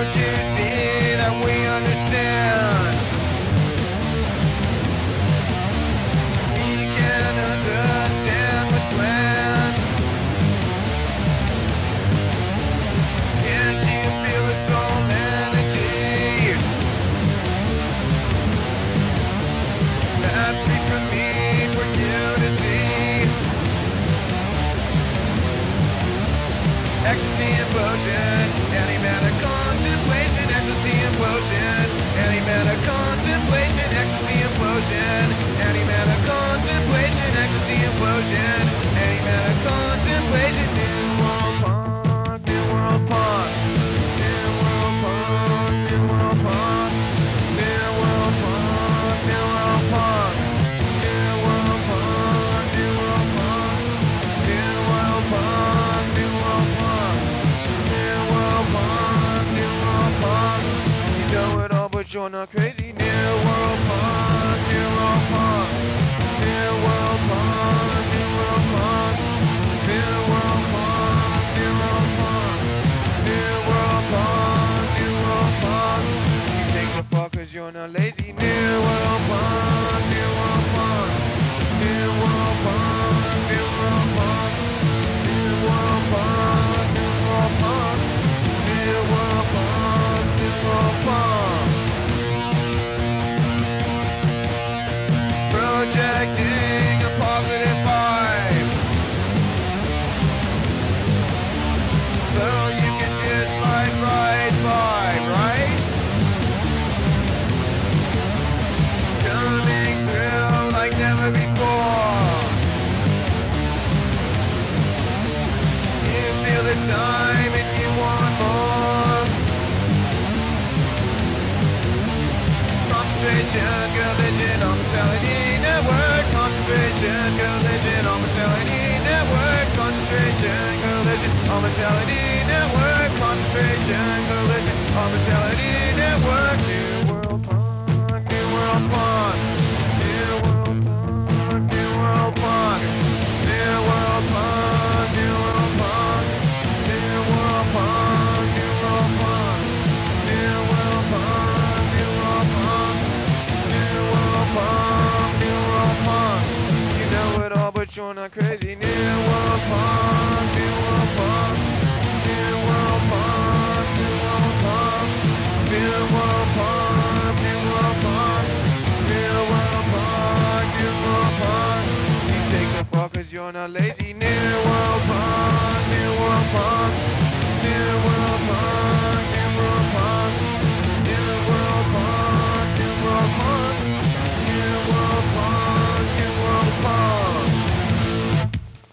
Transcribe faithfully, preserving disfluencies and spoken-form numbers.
Can't you see that we understand? We can understand the plan. Can't you feel the soul energy? That's free for me, for you to see. Ecstasy and potion, any man of contemplation. Ecstasy and potion, any man of contemplation. Ecstasy and potion, any man of contemplation. Ecstasy and potion, any man of contemplation. New world punk, new world punk, new world punk, new world punk, new world punk, new world punk, new world punk, new world punk, new world punk, new world punk, new world punk, new world punk. You know it all, but you're not crazy. New world punk, new world punk, new world punk, new world punk, new world punk, new world punk, new world punk, new world punk. You take the fuck 'cause you're not lazy. New world punk, new world punk, new world punk, new world punk, new world punk, new world punk, new world punk, new world punk. Projecting a positive vibe, so you can just slide right by, right? Coming through like never before. You feel the time and you want more. Concentration, collision on Mentality Network. Concentration, collision on Mentality Network. Concentration, collision on Mentality Network. Concentration, collision on Mentality Network. New world punk, new world punk.